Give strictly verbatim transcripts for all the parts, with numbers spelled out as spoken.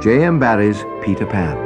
J M Barrie's Peter Pan.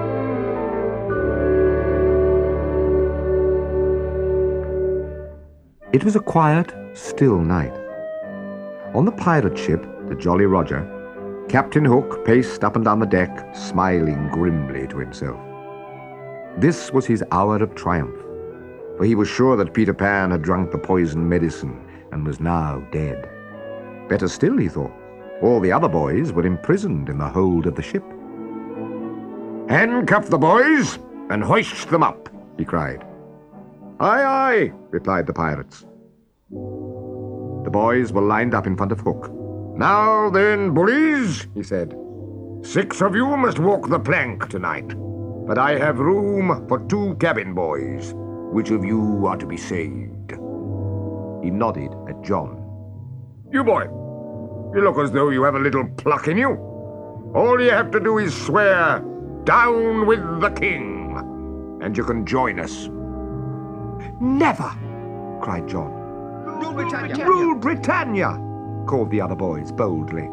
It was a quiet, still night. On the pirate ship, the Jolly Roger, Captain Hook paced up and down the deck, smiling grimly to himself. This was his hour of triumph, for he was sure that Peter Pan had drunk the poison medicine and was now dead. Better still, he thought, all the other boys were imprisoned in the hold of the ship. "Handcuff the boys and hoist them up," he cried. "Aye, aye," replied the pirates. The boys were lined up in front of Hook. "Now then, bullies," he said, "six of you must walk the plank tonight, but I have room for two cabin boys. Which of you are to be saved?" He nodded at John. "You boy, you look as though you have a little pluck in you. All you have to do is swear, 'Down with the King,' and you can join us." "Never!" cried John. Rule Britannia! "Rule Britannia!" called the other boys boldly.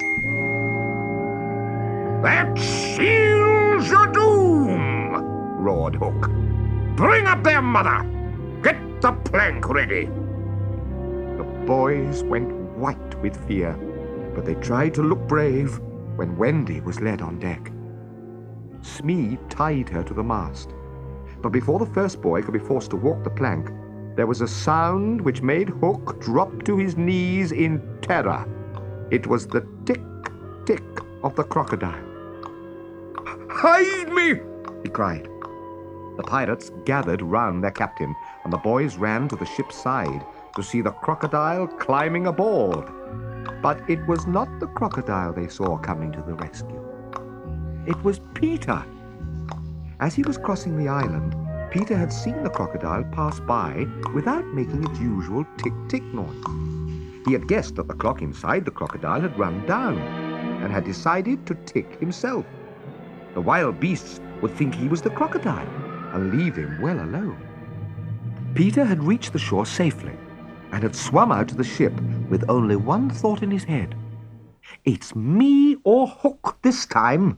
"That seals your doom!" roared Hook. "Bring up their mother! Get the plank ready!" The boys went white with fear, but they tried to look brave when Wendy was led on deck. Smee tied her to the mast, but before the first boy could be forced to walk the plank, there was a sound which made Hook drop to his knees in terror. It was the tick-tick of the crocodile. "Hide me!" he cried. The pirates gathered round their captain, and the boys ran to the ship's side to see the crocodile climbing aboard. But it was not the crocodile they saw coming to the rescue. It was Peter. As he was crossing the island, Peter had seen the crocodile pass by without making its usual tick-tick noise. He had guessed that the clock inside the crocodile had run down and had decided to tick himself. The wild beasts would think he was the crocodile and leave him well alone. Peter had reached the shore safely and had swum out to the ship with only one thought in his head. "It's me or Hook this time."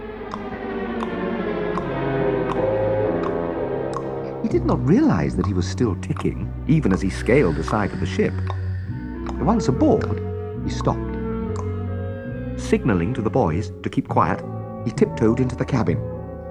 He did not realize that he was still ticking, even as he scaled the side of the ship. Once aboard, he stopped. Signaling to the boys to keep quiet, he tiptoed into the cabin.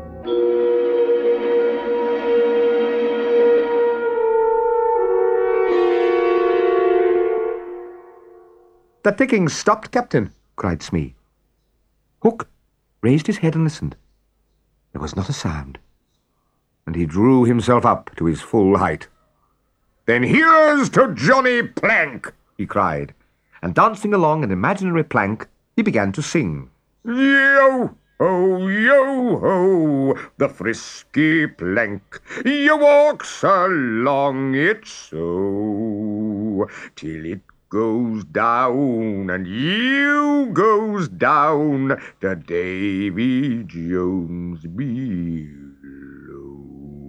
"The ticking stopped, Captain," cried Smee. Hook raised his head and listened. There was not a sound, and he drew himself up to his full height. "Then here's to Johnny Plank!" he cried, and dancing along an imaginary plank, he began to sing. "Yo! Ho, yo, ho, the frisky plank, he walks along it so, till it goes down, and you goes down to Davy Jones below.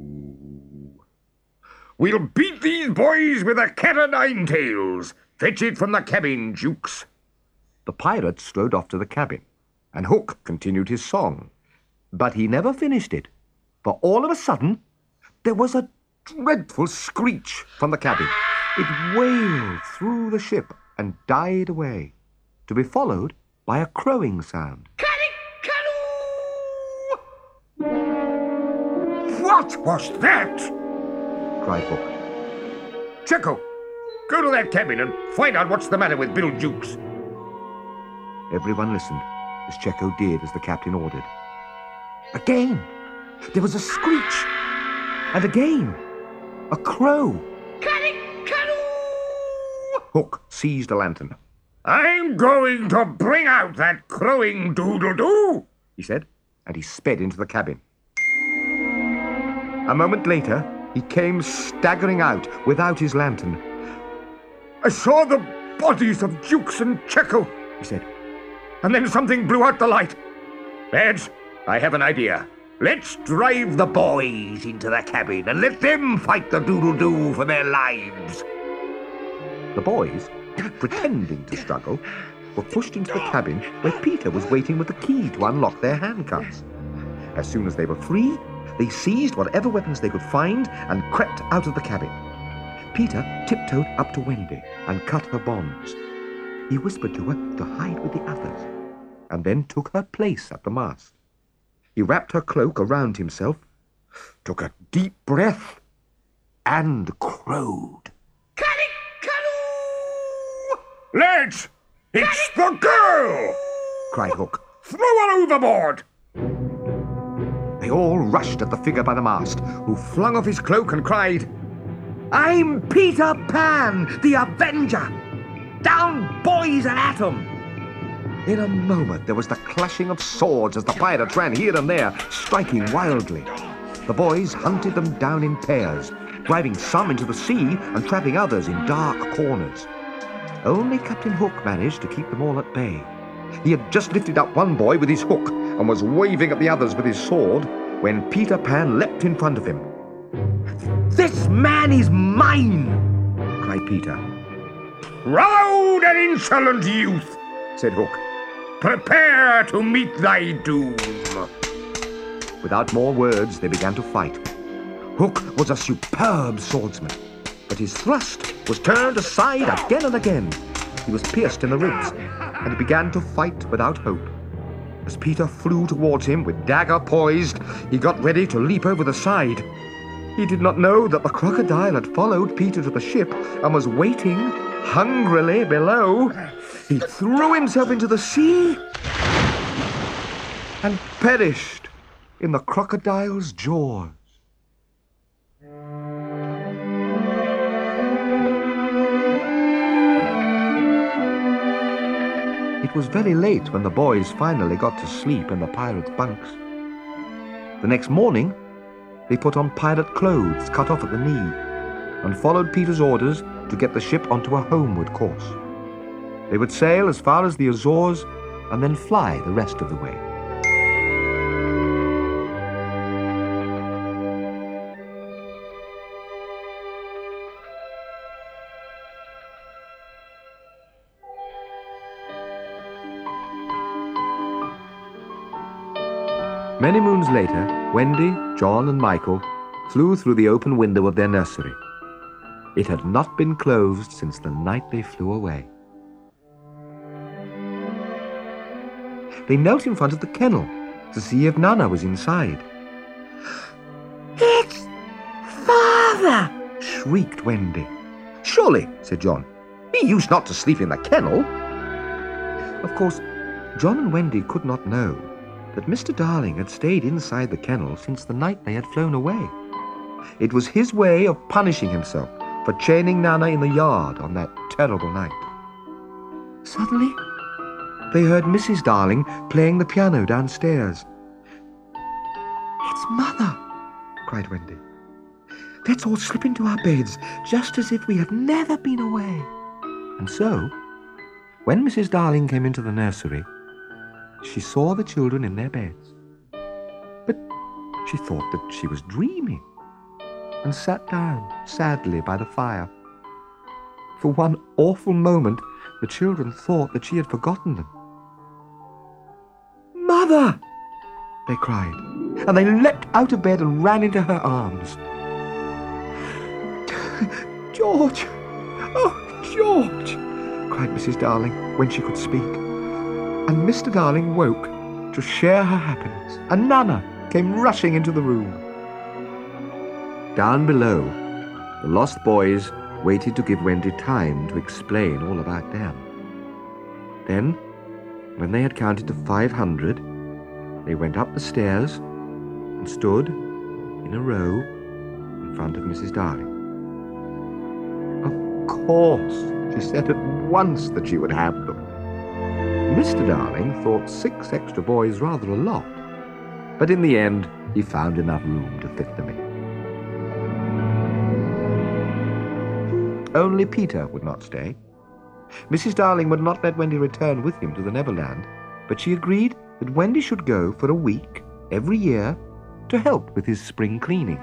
We'll beat these boys with a cat o' nine tails. Fetch it from the cabin, Jukes." The pirate strode off to the cabin, and Hook continued his song. But he never finished it, for all of a sudden there was a dreadful screech from the cabin. It wailed through the ship and died away, to be followed by a crowing sound. "What was that?" cried Hook. "Checo, go to that cabin and find out what's the matter with Bill Jukes." Everyone listened as Checo did as the captain ordered. Again, there was a screech, and again, a crow. Hook seized a lantern. "I'm going to bring out that crowing doodle-doo," he said, and he sped into the cabin. A moment later, he came staggering out without his lantern. "I saw the bodies of Jukes and Checo," he said, "and then something blew out the light. Lads, I have an idea. Let's drive the boys into the cabin and let them fight the doodle-doo for their lives." The boys, pretending to struggle, were pushed into the cabin where Peter was waiting with the key to unlock their handcuffs. As soon as they were free, they seized whatever weapons they could find and crept out of the cabin. Peter tiptoed up to Wendy and cut her bonds. He whispered to her to hide with the others, and then took her place at the mast. He wrapped her cloak around himself, took a deep breath, and crowed. Lads, it's the girl! Cried Hook. Throw her overboard! They all rushed at the figure by the mast, who flung off his cloak and cried, "I'm Peter Pan, the Avenger! Down, boys, and at 'em!" In a moment there was the clashing of swords as the pirates ran here and there, striking wildly. The boys hunted them down in pairs, driving some into the sea and trapping others in dark corners. Only Captain Hook managed to keep them all at bay. He had just lifted up one boy with his hook and was waving at the others with his sword when Peter Pan leapt in front of him. "This man is mine!" cried Peter. "Proud and insolent youth," said Hook, "prepare to meet thy doom." Without more words, they began to fight. Hook was a superb swordsman, but his thrust was turned aside again and again. He was pierced in the ribs, and he began to fight without hope. As Peter flew towards him with dagger poised, he got ready to leap over the side. He did not know that the crocodile had followed Peter to the ship and was waiting hungrily below. He threw himself into the sea and perished in the crocodile's jaws. It was very late when the boys finally got to sleep in the pirates' bunks. The next morning, they put on pirate clothes cut off at the knee and followed Peter's orders to get the ship onto a homeward course. They would sail as far as the Azores and then fly the rest of the way. Many moons later, Wendy, John, and Michael flew through the open window of their nursery. It had not been closed since the night they flew away. They knelt in front of the kennel to see if Nana was inside. "It's Father!" shrieked Wendy. "Surely," said John. "He used not to sleep in the kennel." Of course, John and Wendy could not know that Mister Darling had stayed inside the kennel since the night they had flown away. It was his way of punishing himself for chaining Nana in the yard on that terrible night. Suddenly, they heard Missus Darling playing the piano downstairs. "It's Mother!" cried Wendy. "Let's all slip into our beds, just as if we had never been away." And so, when Missus Darling came into the nursery, she saw the children in their beds. But she thought that she was dreaming and sat down sadly by the fire. For one awful moment, the children thought that she had forgotten them. "Mother!" they cried, and they leapt out of bed and ran into her arms. "George! Oh, George!" cried Missus Darling when she could speak. And Mister Darling woke to share her happiness, and Nana came rushing into the room. Down below, the lost boys waited to give Wendy time to explain all about them. Then, when they had counted to five hundred, they went up the stairs and stood in a row in front of Missus Darling. Of course, she said at once that she would have them. Mister Darling thought six extra boys rather a lot, but in the end he found enough room to fit them in. Only Peter would not stay. Missus Darling would not let Wendy return with him to the Neverland, but she agreed that Wendy should go for a week every year to help with his spring cleaning.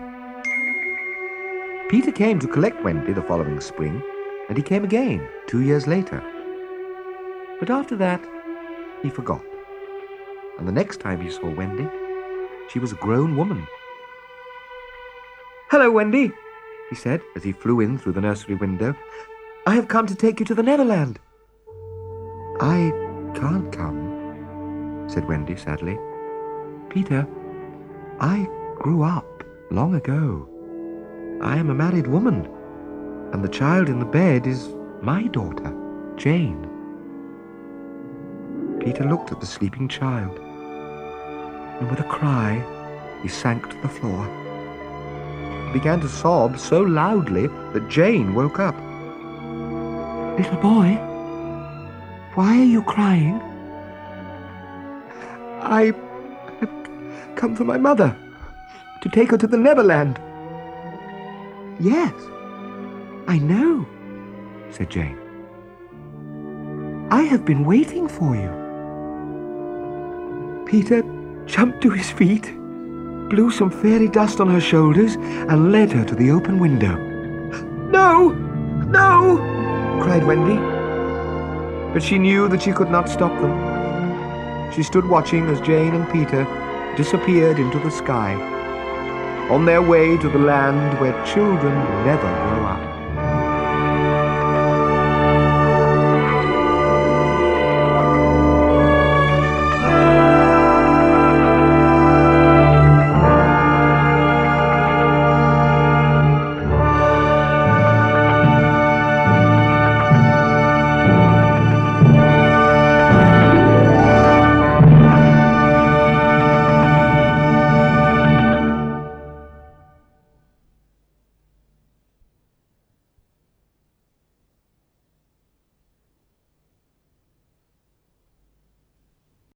Peter came to collect Wendy the following spring, and he came again two years later. But after that, he forgot. And the next time he saw Wendy, she was a grown woman. "Hello, Wendy," he said as he flew in through the nursery window. "I have come to take you to the Neverland." "I can't come," said Wendy sadly. "Peter, I grew up long ago. I am a married woman, and the child in the bed is my daughter, Jane." Peter looked at the sleeping child, and with a cry, he sank to the floor. He began to sob so loudly that Jane woke up. "Little boy, why are you crying?" "I have come for my mother, to take her to the Neverland." "Yes, I know," said Jane. "I have been waiting for you." Peter jumped to his feet, blew some fairy dust on her shoulders, and led her to the open window. "No! No!" cried Wendy. But she knew that she could not stop them. She stood watching as Jane and Peter disappeared into the sky, on their way to the land where children never grow up.